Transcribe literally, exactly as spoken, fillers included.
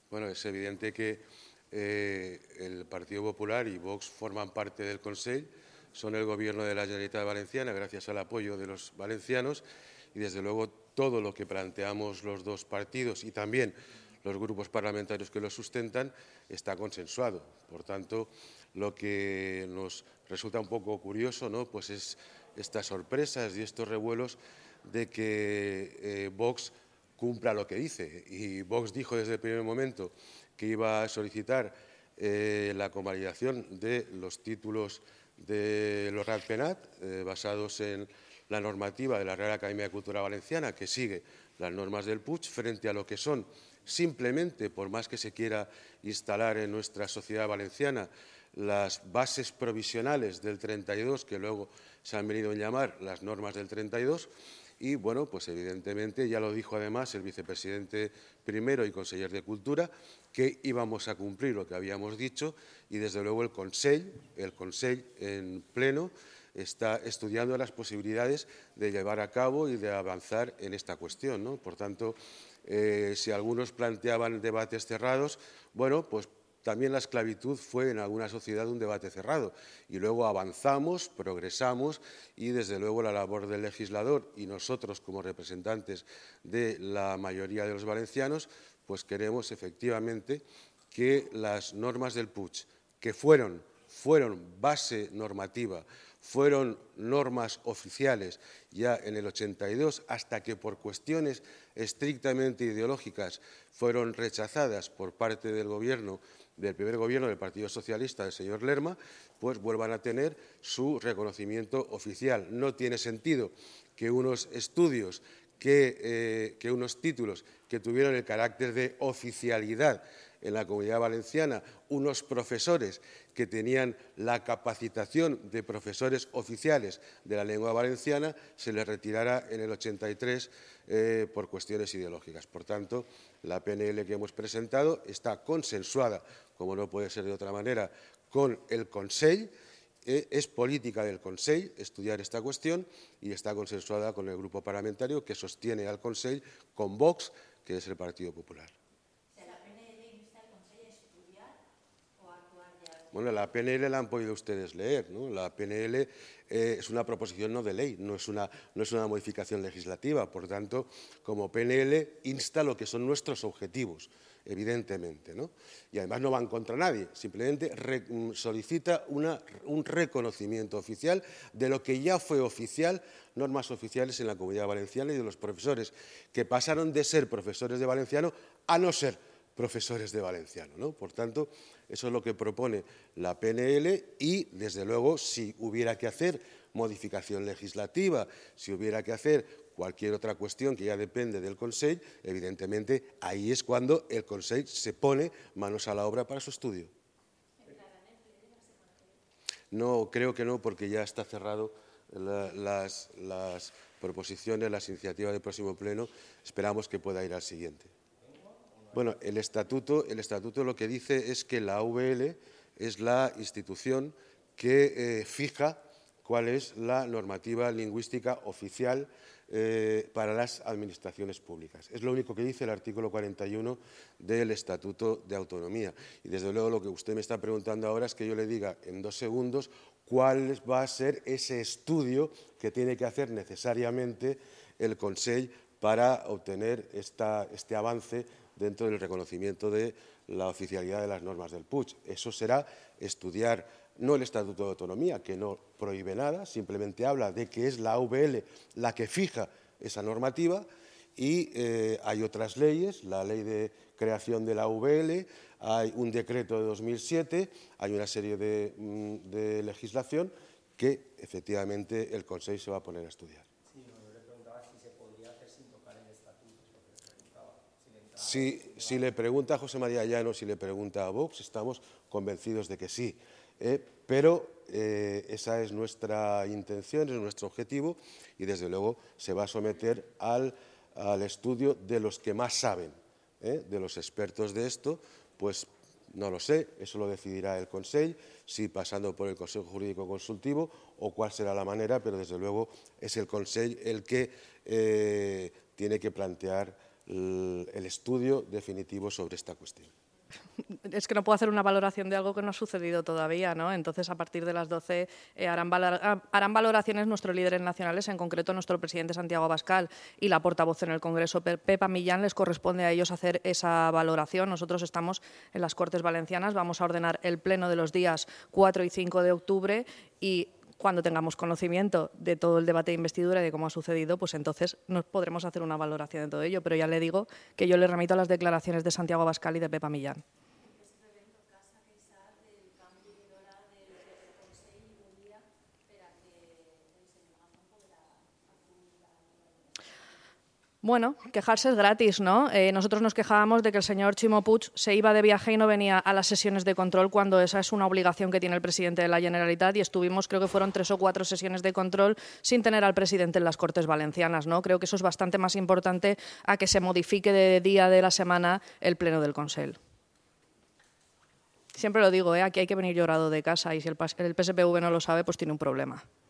Bueno, es evidente que eh, el Partido Popular y Vox forman parte del Consell, son el Gobierno de la Generalitat Valenciana gracias al apoyo de los valencianos y, desde luego, todo lo que planteamos los dos partidos y también los grupos parlamentarios que lo sustentan está consensuado. Por tanto, lo que nos resulta un poco curioso, ¿no?, pues es estas sorpresas y estos revuelos de que eh, Vox cumpla lo que dice. Y Vox dijo desde el primer momento que iba a solicitar eh, la convalidación de los títulos de los Ratpenat, eh, basados en la normativa de la Real Academia de Cultura Valenciana, que sigue las normas del Puig, frente a lo que son simplemente, por más que se quiera instalar en nuestra sociedad valenciana, las bases provisionales del treinta y dos, que luego se han venido a llamar las normas del treinta y dos, y, bueno, pues evidentemente ya lo dijo además el vicepresidente primero y conseller de Cultura, que íbamos a cumplir lo que habíamos dicho y, desde luego, el Consell, el Consell en pleno está estudiando las posibilidades de llevar a cabo y de avanzar en esta cuestión, ¿no? Por tanto, eh, si algunos planteaban debates cerrados, bueno, pues también la esclavitud fue en alguna sociedad un debate cerrado y luego avanzamos, progresamos y, desde luego, la labor del legislador y nosotros como representantes de la mayoría de los valencianos, pues queremos efectivamente que las normas del Puig, que fueron, fueron base normativa, fueron normas oficiales ya en el ochenta y dos, hasta que por cuestiones estrictamente ideológicas fueron rechazadas por parte del Gobierno, del primer Gobierno del Partido Socialista, del señor Lerma, pues vuelvan a tener su reconocimiento oficial. No tiene sentido que unos estudios, que, eh, que unos títulos que tuvieron el carácter de oficialidad en la Comunidad Valenciana, unos profesores que tenían la capacitación de profesores oficiales de la lengua valenciana, se les retirara en el ochenta y tres eh, por cuestiones ideológicas. Por tanto, la P N L que hemos presentado está consensuada, como no puede ser de otra manera, con el Consell. Eh, es política del Consell estudiar esta cuestión y está consensuada con el grupo parlamentario que sostiene al Consell, con Vox, que es el Partido Popular. Bueno, la P N L la han podido ustedes leer, ¿no? La P N L eh, es una proposición no de ley, no es, una, no es una modificación legislativa. Por tanto, como P N L insta lo que son nuestros objetivos, evidentemente, ¿no? Y además no van contra nadie, simplemente re, solicita una, un reconocimiento oficial de lo que ya fue oficial, normas oficiales en la Comunidad Valenciana y de los profesores que pasaron de ser profesores de valenciano a no ser profesores de valenciano, ¿no? Por tanto, eso es lo que propone la P N L y, desde luego, si hubiera que hacer modificación legislativa, si hubiera que hacer cualquier otra cuestión que ya depende del Consell, evidentemente ahí es cuando el Consell se pone manos a la obra para su estudio. No, creo que no, porque ya está cerrado la, las, las proposiciones, las iniciativas del próximo pleno. Esperamos que pueda ir al siguiente. Bueno, el estatuto, el estatuto lo que dice es que la A V L es la institución que eh, fija cuál es la normativa lingüística oficial eh, para las administraciones públicas. Es lo único que dice el artículo cuarenta y uno del Estatuto de Autonomía. Y, desde luego, lo que usted me está preguntando ahora es que yo le diga en dos segundos cuál va a ser ese estudio que tiene que hacer necesariamente el Consell para obtener esta, este avance dentro del reconocimiento de la oficialidad de las normas del Puig. Eso será estudiar no el Estatuto de Autonomía, que no prohíbe nada, simplemente habla de que es la A V L la que fija esa normativa y eh, hay otras leyes, la ley de creación de la A V L, hay un decreto de dos mil siete, hay una serie de, de legislación que efectivamente el Consell se va a poner a estudiar. Si, si le pregunta a José María Llano, si le pregunta a Vox, estamos convencidos de que sí. Eh, pero eh, esa es nuestra intención, es nuestro objetivo y, desde luego, se va a someter al, al estudio de los que más saben, eh, de los expertos de esto, pues no lo sé, eso lo decidirá el Consell, si pasando por el Consejo Jurídico Consultivo o cuál será la manera, pero, desde luego, es el Consell el que eh, tiene que plantear el estudio definitivo sobre esta cuestión. Es que no puedo hacer una valoración de algo que no ha sucedido todavía, ¿no? Entonces, a partir de las doce eh, harán, valor, harán valoraciones nuestros líderes nacionales, en concreto nuestro presidente Santiago Abascal y la portavoz en el Congreso, Pepa Millán, les corresponde a ellos hacer esa valoración. Nosotros estamos en las Cortes Valencianas, vamos a ordenar el pleno de los días cuatro y cinco de octubre y cuando tengamos conocimiento de todo el debate de investidura y de cómo ha sucedido, pues entonces nos podremos hacer una valoración de todo ello. Pero ya le digo que yo le remito a las declaraciones de Santiago Abascal y de Pepa Millán. Bueno, quejarse es gratis, ¿no? Eh, nosotros nos quejábamos de que el señor Ximo Puig se iba de viaje y no venía a las sesiones de control cuando esa es una obligación que tiene el presidente de la Generalitat y estuvimos, creo que fueron tres o cuatro sesiones de control sin tener al presidente en las Cortes Valencianas, ¿no? Creo que eso es bastante más importante a que se modifique de día de la semana el pleno del Consell. Siempre lo digo, ¿eh? Aquí hay que venir llorado de casa y si el P S P V no lo sabe, pues tiene un problema.